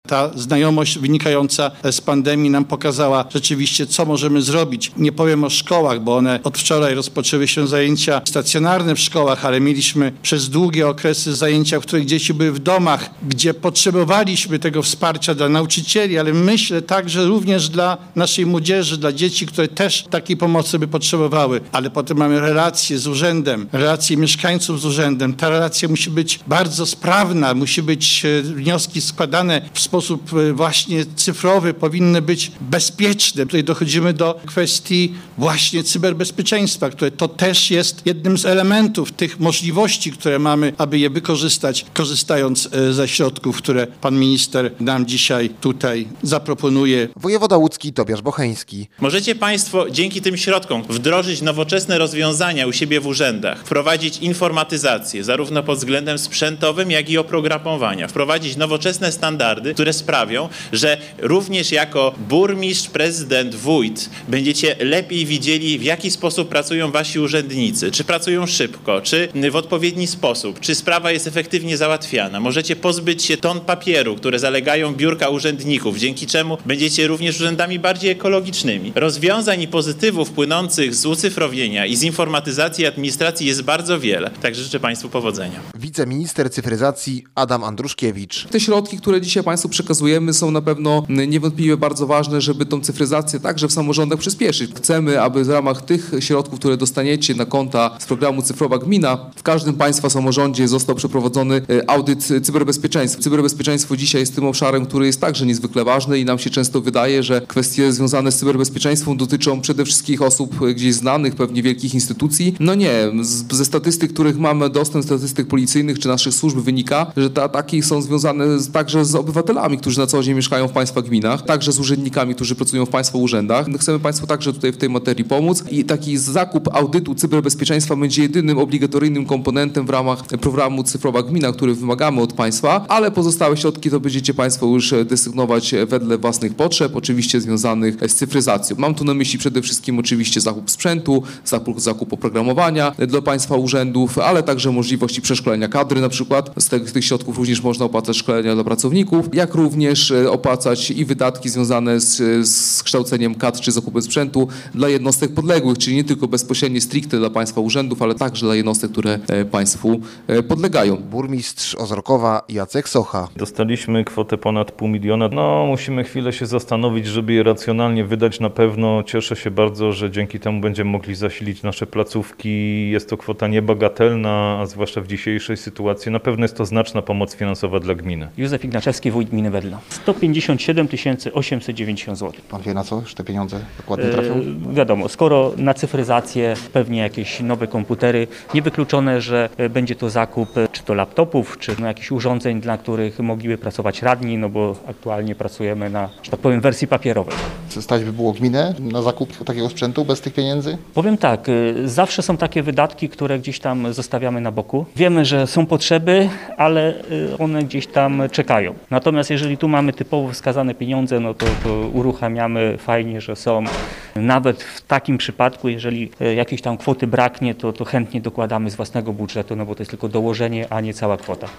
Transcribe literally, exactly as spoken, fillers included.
ta znajomość wynikająca z pandemii nam pokazała rzeczywiście, co możemy zrobić. Nie powiem o szkołach, bo one od wczoraj rozpoczęły się zajęcia stacjonarne w szkołach, ale mieliśmy przez długie okresy zajęcia, w których dzieci były w domach, gdzie potrzebowaliśmy tego wsparcia dla nauczycieli, ale myślę także również dla naszej młodzieży, dla dzieci, które też takiej pomocy by potrzebowały. Ale potem mamy relacje z urzędem, relacje mieszkańców z urzędem. Ta relacja musi być bardzo sprawna, musi być wnioski składane w sposób właśnie cyfrowy, powinny być bezpieczne. Tutaj dochodzimy do kwestii właśnie cyberbezpieczeństwa, które to też jest jednym z elementów tych możliwości, które mamy, aby je wykorzystać, korzystając ze środków, które pan minister nam dzisiaj tutaj zaproponuje. Wojewoda łódzki Tobiasz Bocheński. Możecie państwo dzięki tym środkom wdrożyć nowoczesne rozwiązania u siebie w urzędach, wprowadzić informatyzację, zarówno pod względem sprzętowym, jak i oprogramowania, wprowadzić nowoczesne standardy, które sprawią, że również jako burmistrz, prezydent, wójt będziecie lepiej widzieli, w jaki sposób pracują wasi urzędnicy, czy pracują szybko, czy w odpowiedni sposób, czy sprawa jest efektywnie załatwiana. Możecie pozbyć się ton papieru, które zalegają biurka urzędników, dzięki czemu będziecie również urzędami bardziej ekologicznymi. Rozwiązań i pozytywów płynących z ucyfrowienia i z informatyzacji administracji jest bardzo wiele. Także życzę państwu powodzenia. Wiceminister cyfryzacji Adam Andruszkiewicz. Te środki, które dzisiaj państwu przekazujemy, są na pewno niewątpliwie bardzo ważne, żeby tą cyfryzację także w samorządach przyspieszyć. Chcemy, aby w ramach tych środków, które dostaniecie na konta z programu Cyfrowa Gmina, w każdym państwa samorządzie został przeprowadzony audyt cyberbezpieczeństwa. Cyberbezpieczeństwo dzisiaj jest tym obszarem, który jest także niezwykle ważny i nam się często wydaje, że kwestie związane z cyberbezpieczeństwem dotyczą przede wszystkim osób gdzieś znanych, pewnie wielkich instytucji. No nie, z, ze statystyk, których mamy dostęp, statystyk policyjnych czy naszych służb wynika, że te ataki są związane z, także z obywatelami, którzy na co dzień mieszkają w państwa gminach, także z urzędnikami, którzy pracują w państwa urzędach. My chcemy państwu także tutaj w tej materii pomóc i taki zakup audytu cyberbezpieczeństwa będzie jedynym obligatoryjnym komponentem w ramach programu Cyfrowa Gmina, który wymagamy od państwa, ale pozostałe środki to będziecie państwo już desygnować wedle własnych potrzeb, oczywiście związanych z cyfryzacją. Mam tu na myśli przede wszystkim oczywiście zakup sprzętu, zakup, zakup oprogramowania dla państwa urzędów, ale także możliwości przeszkolenia kadry na przykład. Z tych, tych środków również można opłacać szkolenia dla pracowników, jak również opłacać i wydatki związane z, z kształceniem kadr czy zakupem sprzętu dla jednostek podległych, czyli nie tylko bezpośrednio stricte dla państwa urzędów, ale także dla jednostek, które państwu podlegają. Burmistrz Ozorkowa Jacek Socha. Dostaliśmy kwotę ponad pół miliona. No, musimy chwilę się zastanowić, żeby je racjonalnie wydać. Na pewno cieszę się bardzo, że dzięki temu będziemy mogli zasilić nasze placówki. Jest to kwota niebagatelna, a zwłaszcza w dzisiejszej sytuacji. Na pewno jest to znaczna pomoc finansowa dla gminy. Józef Ignaczewski, wójt gminy Wedla. sto pięćdziesiąt siedem tysięcy osiemset dziewięćdziesiąt złotych. Pan wie, na co już te pieniądze dokładnie trafią? E, wiadomo, skoro na cyfryzację, pewnie jakieś nowe komputery, niewykluczone, że będzie to zakup czy to laptopów, czy no, jakichś urządzeń, dla których mogliby pracować radni, no bo aktualnie pracujemy na, że tak powiem, wersji papierowej. Stać by było gminę na zakup takiego sprzętu bez tych pieniędzy? Powiem tak, zawsze są takie wydatki, które gdzieś tam zostawiamy na boku. Wiemy, że są potrzeby, ale one gdzieś tam czekają. Natomiast jeżeli tu mamy typowo wskazane pieniądze, no to, to uruchamiamy, fajnie, że są. Nawet w takim przypadku, jeżeli jakiejś tam kwoty braknie, to, to chętnie dokładamy z własnego budżetu, no bo to jest tylko dołożenie, a nie cała kwota.